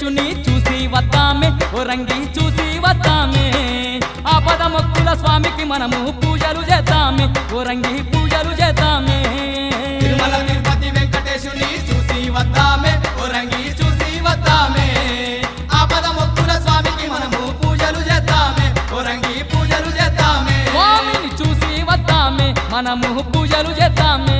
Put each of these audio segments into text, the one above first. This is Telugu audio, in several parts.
వెంకటేశుని చూసి వద్దామే ఓరంగి చూసి వద్దామే ఆపద మొక్కుల స్వామికి మనము పూజలు చేద్దామే ఓరంగి పూజలు చేద్దామే తిరుమల తిరుపతి వెంకటేశుని చూసి వద్దామే ఓరంగి చూసి వద్దామే ఆపద మొక్కుల స్వామికి మనము పూజలు చేద్దామే ఓరంగి పూజలు చేద్దామే స్వామిని చూసి వద్దామే మనము పూజలు చేద్దామే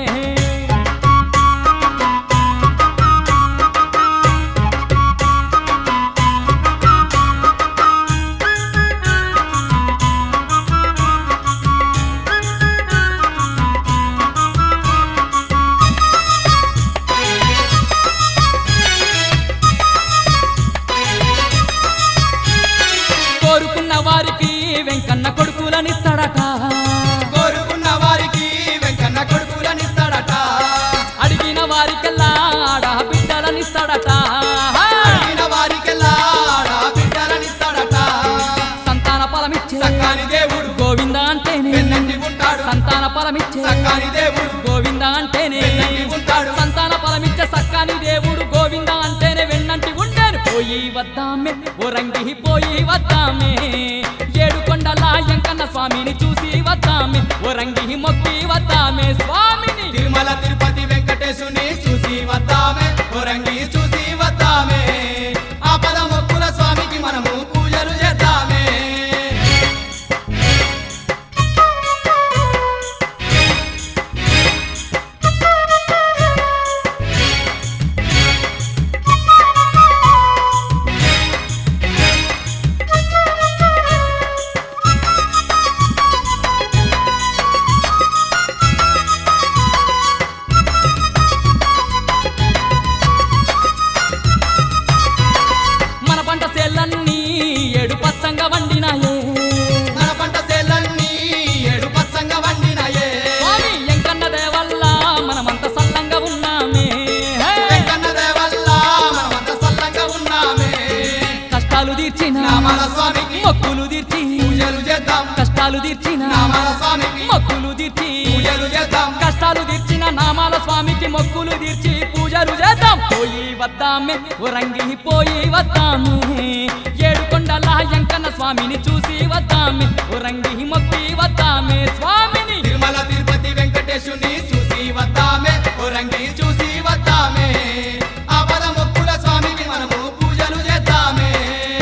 కోరుకున్న వారికి వెంకన్న కొడుకులనిస్తాడట కోరుకున్న వారికి వెంకన్న కొడుకులనిస్తాడట అడిగిన వారికెల్లా ఆడ బిడ్డలనిస్తాడట అడిగిన వారికెల్లా బిడ్డలనిస్తాడట సంతాన ఫలమిచ్చే సక్కాని దేవుడు గోవింద అంటేనే వెన్నంటి ఉంటాడు సంతాన ఫలమిచ్చే సక్కాని దేవుడు గోవింద అంటేనే వెన్నంటి ఉంటాడు సంతాన ఫలమిచ్చే సక్కాని దేవుడు గోవింద అంటేనే వెన్నంటి ఉంటాను పోయి వద్దామే ఓరంగి పోయి వద్దామే ఏడు కొండల వెంకన్న స్వామిని చూసి వద్దామే ఓరంగి మొక్కి వద్దామే స్వామిని తిరుమల తిరుపతి వెంకటేశుని చూసి వద్దామే ఓరంగి చూసి వద్దామే ఆపద మొక్కుల స్వామికి మనము పూజలు చేద్దామే మన పంట సేలన్నీ ఏడు పచ్చంగా వండినాయే మన పంట చేలన్నీ ఏడు పచ్చంగా వండినాయే స్వామి వెంకన్న దేవల్ల మనమంత సల్లంగా ఉన్నామే వెంకన్న దేవల్ల మనమంత సల్లంగా ఉన్నామే కష్టాలు తీర్చిన నామాల స్వామికి మొక్కులు తీర్చి పూజలు చేద్దాం కష్టాలు తీర్చిన నామాల స్వామికి మొక్కులు తీర్చి పూజలు చేద్దాం కష్టాలు తీర్చిన నామాల స్వామికి మొక్కులు తీర్చి పూజలు చేద్దాం పోయి వద్దామే ఓరంగి పోయి వద్దామే ఏడు కొండల వెంకన్న స్వామిని చూసి వద్దామే ఓరంగి మొక్కి వద్దామే స్వామిని తిరుమల తిరుపతి వెంకటేశుని చూసి వద్దామే ఓరంగి చూసి వద్దామే ఆపద మొక్కుల స్వామికి మనము పూజలు చేద్దామే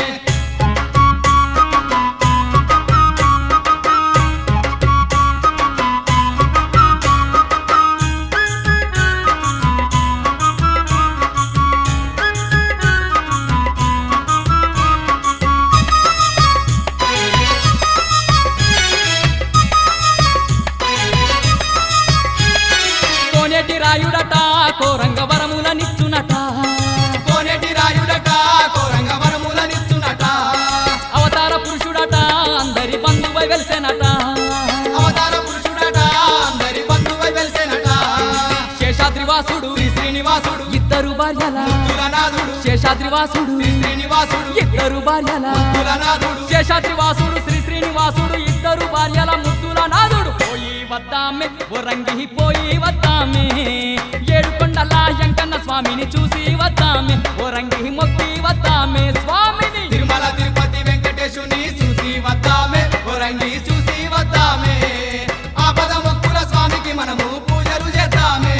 కోనేటి రాయుడట కోరంగ వరములనిచ్చునట కోనేటి రాయుడట కోరంగ వరములనిచ్చునట అవతార పురుషుడట అందరి బంధువై వెలిసెనట అవతార పురుషుడట అందరి బంధువై వెలిసెనట శేషాద్రివాసుడు శ్రీ శ్రీనివాసుడు ఇద్దరు భార్యల కులనాథుడు శేషాద్రివాసుడు శ్రీ శ్రీనివాసుడు ఇద్దరు భార్యల కులనాథుడు శేషాద్రివాసుడు శ్రీ శ్రీనివాసుడు ఇద్దరు భార్యల ముద్దుల నాథుడు పోయి వద్దామే ఓరంగి పోయి వద్దామే ఏడు కొండల వెంకన్న స్వామిని చూసి వద్దామే ఓరంగి మొక్కి వద్దామే స్వామిని తిరుమల తిరుపతి వెంకటేశుని చూసి వద్దామే ఓరంగి చూసి వద్దామే ఆపద మొక్కుల స్వామికి మనము పూజలు చేద్దామే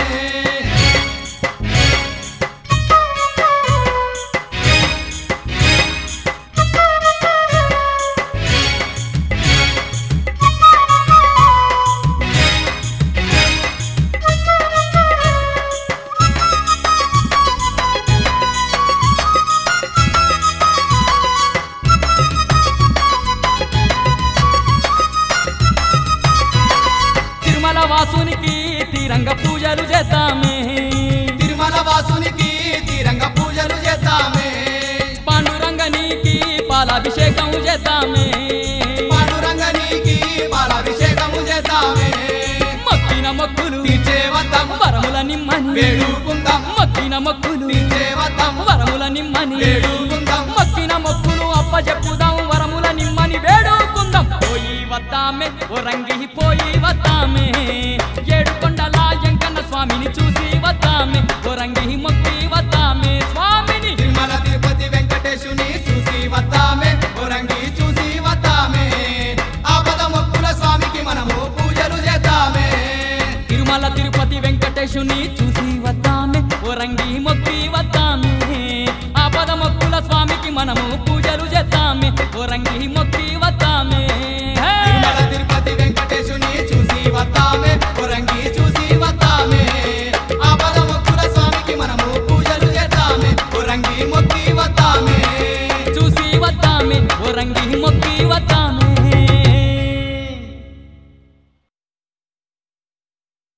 తిరుమల వాసునికి తీరంగ పూజలు చేద్దామే తిరుమల వాసునికి తీరంగ పూజలు చేద్దామే పాండురంగనికి పాలాభిషేకం చేద్దామే పాండురంగనికి పాలాభిషేకము చేద్దామే మొక్కిన మొక్కులు తీర్చే వద్దాం వరముల నిమ్మని వేడుకుందాం మొక్కిన మొక్కులు తీర్చే వద్దాం వరముల నిమ్మని వేడుకుందాం మొక్కిన మొక్కులు అప్పచెప్పుదాం వరముల నిమ్మని వేడుకుందాం పోయి వద్దామే ఓరంగి పోయి వద్దామే ఏడు కొండల వెంకన్న స్వామిని చూసి వద్దామే ఓరంగి మొక్కి వద్దామే స్వామిని తిరుమల తిరుపతి వెంకటేశుని చూసి వద్దామే ఓరంగి మొక్కి వద్దామే ఆపద మొక్కుల స్వామికి మనము పూజలు చేద్దామే ఓరంగి మొక్కి వద్దామే తిరుమల తిరుపతి వెంకటేశుని చూసి వద్దామే ఓరంగి చూసి వద్దామే ఆపద మొక్కుల స్వామికి మనము పూజలు చేద్దామే ఓరంగి మొక్కి వద్దామే చూసి వద్దామే ఓరంగి మొక్కి వద్దామే